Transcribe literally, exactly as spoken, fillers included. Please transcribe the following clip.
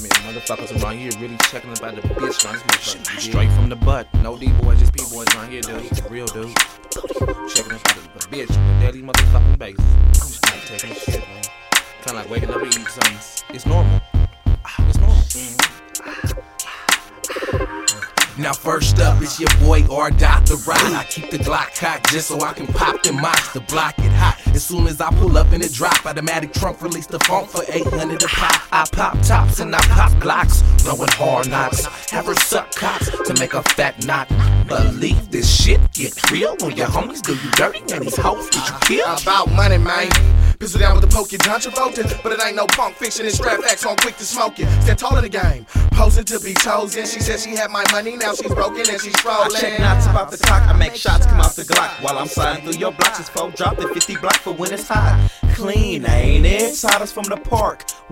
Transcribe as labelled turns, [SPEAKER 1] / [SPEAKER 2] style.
[SPEAKER 1] mean, motherfuckers around here really checking about the bitch around this motherfucker. Straight from the butt. No D-boys, just P-boys around here, dude. Real dude. Checking about the, the bitch on a daily motherfucking basis. I'm just not taking shit, man. Kinda like waking up and eating something. It's normal. It's normal. Mm-hmm.
[SPEAKER 2] Now first up, it's your boy R. Doctor Rod. I keep the Glock cocked just so I can pop the mox to block it hot. As soon as I pull up in the drop, automatic trunk release the funk for eight hundred a pop. I pop tops and I pop Glocks, throwing hard knocks. Have her suck cops to make a fat knot. Believe this shit get real when your homies do you dirty and these hoes get you killed.
[SPEAKER 3] About money, man. Pistol down with the poke, you John Travolta. But it ain't no punk fiction, it's strap facts on quick to smoke it. Stand tall in the game, posing to be chosen. She said she had my money, now she's broken and she's trolling.
[SPEAKER 4] I check knots about the cock, I make shots come off the Glock. While I'm sliding through your blocks, it's four drop the fifty block for when it's hot. Clean, ain't it? Sodas from the park.